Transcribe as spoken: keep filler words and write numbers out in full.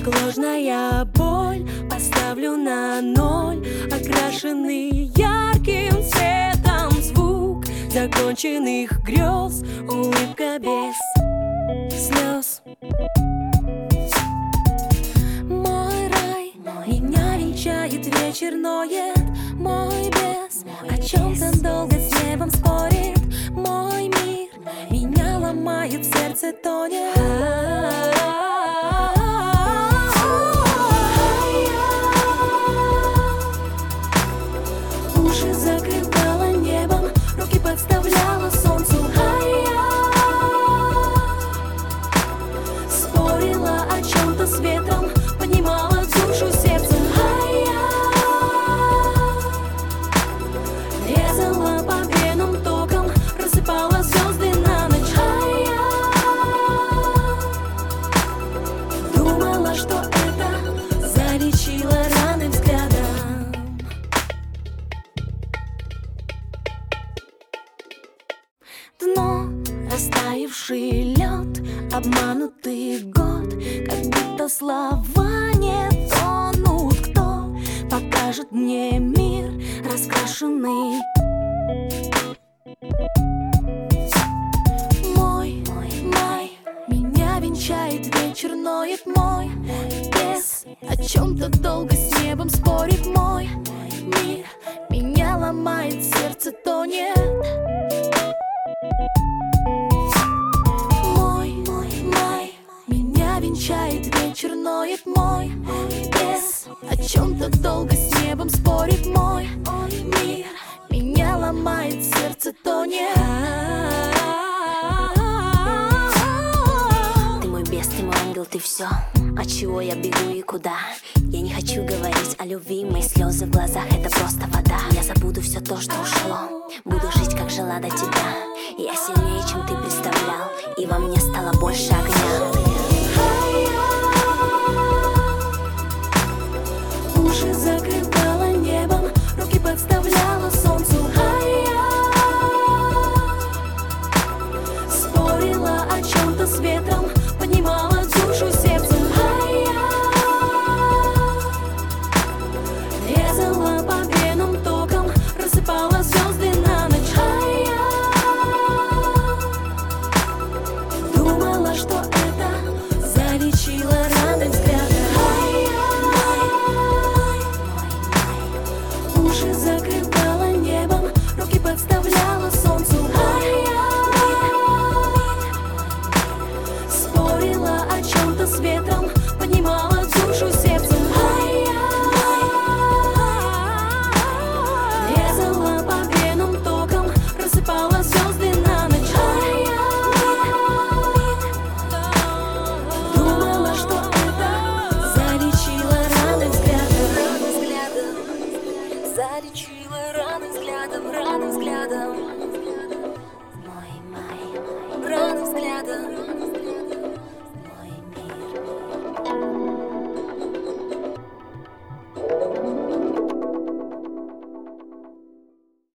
Ложная боль поставлю на ноль, окрашенный ярким цветом звук законченных грез, улыбка без слез. Мой рай меня венчает, вечер ноет. Мой бес о чем-то долго с небом спорит. Мой мир меня ломает, сердце тонет. Уши закрывала небом, руки подставляла солнцу. Спорила о чем-то с ветром, поднимала душу сердцем. Резала по венам током, рассыпала звезды на ночь. Думала, что это залечила раны взглядом. Дно, растаявший лед, обманутый год, как будто слова не тонут. Кто покажет мне мир раскрашенный? Мой, май меня венчает, вечер ноет. Мой бес о чем-то долго с небом спорит. Мой мир меня ломает, сердце тонет. Венчает, вечер ноет. Мой бес о чем-то долго с небом спорит. Мой мир меня ломает, сердце тонет. Ты мой бес, ты мой ангел, ты все, от чего я бегу и куда. Я не хочу говорить о любви, мои слезы в глазах — это просто вода. Я забуду все то, что ушло, буду жить, как жила до тебя. Я сильнее, чем ты представлял, и во мне стало больше огня.